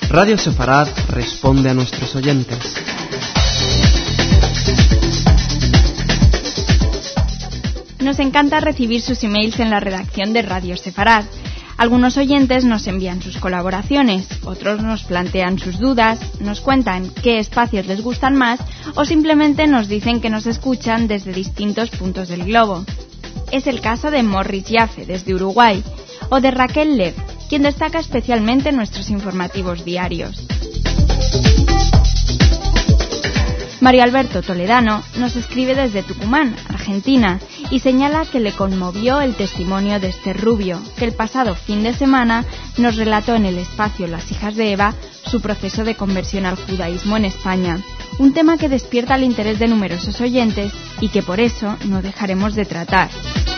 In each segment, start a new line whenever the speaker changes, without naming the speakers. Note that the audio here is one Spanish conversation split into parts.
Radio Sefarad responde a nuestros oyentes.
Nos encanta recibir sus emails en la redacción de Radio Sefarad. Algunos oyentes nos envían sus colaboraciones, otros nos plantean sus dudas, nos cuentan qué espacios les gustan más o simplemente nos dicen que nos escuchan desde distintos puntos del globo. Es el caso de Morris Jaffe desde Uruguay o de Raquel Lev, quien destaca especialmente en nuestros informativos diarios. Mario Alberto Toledano nos escribe desde Tucumán, Argentina, y señala que le conmovió el testimonio de Esther Rubio, que el pasado fin de semana nos relató en el espacio Las hijas de Eva su proceso de conversión al judaísmo en España, un tema que despierta el interés de numerosos oyentes y que por eso no dejaremos de tratar.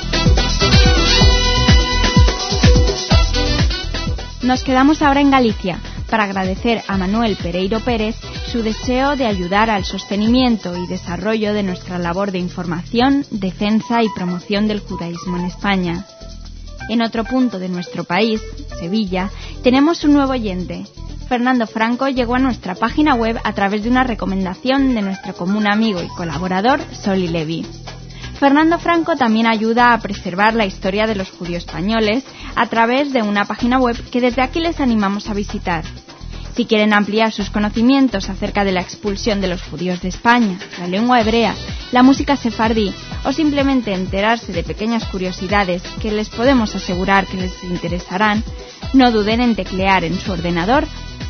Nos quedamos ahora en Galicia para agradecer a Manuel Pereiro Pérez su deseo de ayudar al sostenimiento y desarrollo de nuestra labor de información, defensa y promoción del judaísmo en España. En otro punto de nuestro país, Sevilla, tenemos un nuevo oyente. Fernando Franco llegó a nuestra página web a través de una recomendación de nuestro común amigo y colaborador, Soli Levi. Fernando Franco también ayuda a preservar la historia de los judíos españoles a través de una página web que desde aquí les animamos a visitar. Si quieren ampliar sus conocimientos acerca de la expulsión de los judíos de España, la lengua hebrea, la música sefardí o simplemente enterarse de pequeñas curiosidades que les podemos asegurar que les interesarán, no duden en teclear en su ordenador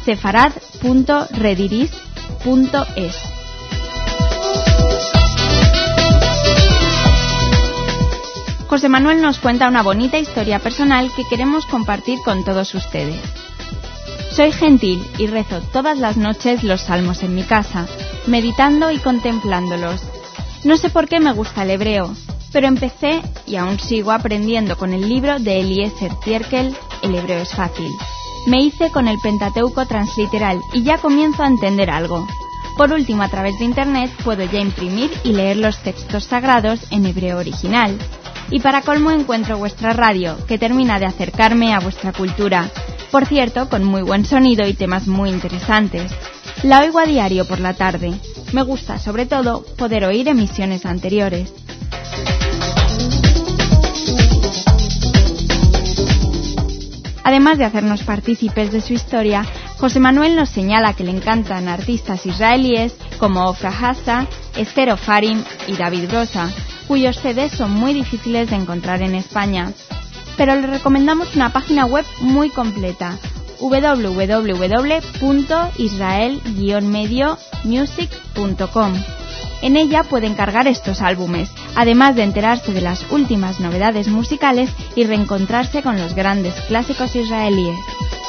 sefarad.rediris.es. José Manuel nos cuenta una bonita historia personal que queremos compartir con todos ustedes. Soy gentil y rezo todas las noches los salmos en mi casa, meditando y contemplándolos. No sé por qué me gusta el hebreo, pero empecé y aún sigo aprendiendo con el libro de Eliezer Tierkel, El hebreo es fácil. Me hice con el Pentateuco transliteral y ya comienzo a entender algo. Por último, a través de internet puedo ya imprimir y leer los textos sagrados en hebreo original. Y para colmo encuentro vuestra radio, que termina de acercarme a vuestra cultura. Por cierto, con muy buen sonido y temas muy interesantes. La oigo a diario por la tarde. Me gusta, sobre todo, poder oír emisiones anteriores. Además de hacernos partícipes de su historia, José Manuel nos señala que le encantan artistas israelíes como Ofra Hassa, Esther Ofarim y David Brosa, cuyos CDs son muy difíciles de encontrar en España. Pero le recomendamos una página web muy completa, www.israel-mediomusic.com. En ella pueden cargar estos álbumes, además de enterarse de las últimas novedades musicales y reencontrarse con los grandes clásicos israelíes.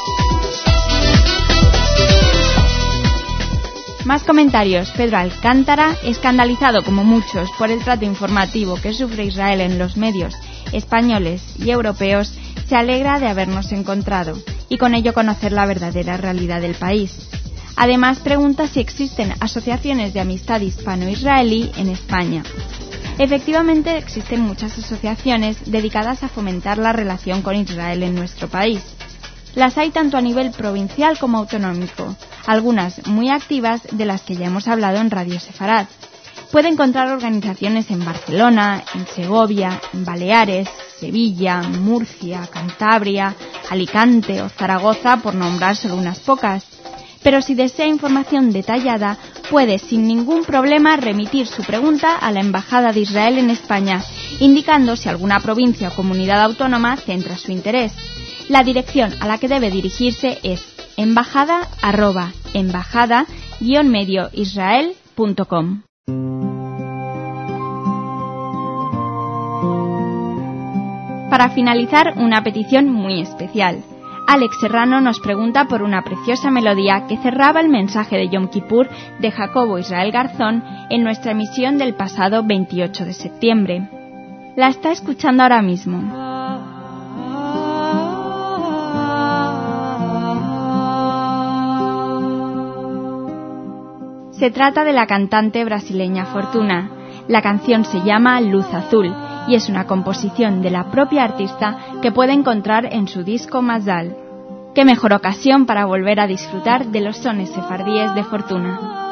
Más comentarios. Pedro Alcántara, escandalizado como muchos por el trato informativo que sufre Israel en los medios españoles y europeos, se alegra de habernos encontrado y con ello conocer la verdadera realidad del país. Además, pregunta si existen asociaciones de amistad hispano-israelí en España. Efectivamente, existen muchas asociaciones dedicadas a fomentar la relación con Israel en nuestro país. Las hay tanto a nivel provincial como autonómico, algunas muy activas de las que ya hemos hablado en Radio Sefarad. Puede encontrar organizaciones en Barcelona, en Segovia, en Baleares, Sevilla, Murcia, Cantabria, Alicante o Zaragoza, por nombrar solo unas pocas. Pero si desea información detallada, puede sin ningún problema remitir su pregunta a la Embajada de Israel en España, indicando si alguna provincia o comunidad autónoma centra su interés. La dirección a la que debe dirigirse es embajada@embajada-medioisrael.com. Para finalizar, una petición muy especial. Alex Serrano nos pregunta por una preciosa melodía que cerraba el mensaje de Yom Kippur de Jacobo Israel Garzón en nuestra emisión del pasado 28 de septiembre. La está escuchando ahora mismo. Se trata de la cantante brasileña Fortuna. La canción se llama Luz Azul y es una composición de la propia artista que puede encontrar en su disco Mazal. qué mejor ocasión para volver a disfrutar de los sones sefardíes de Fortuna.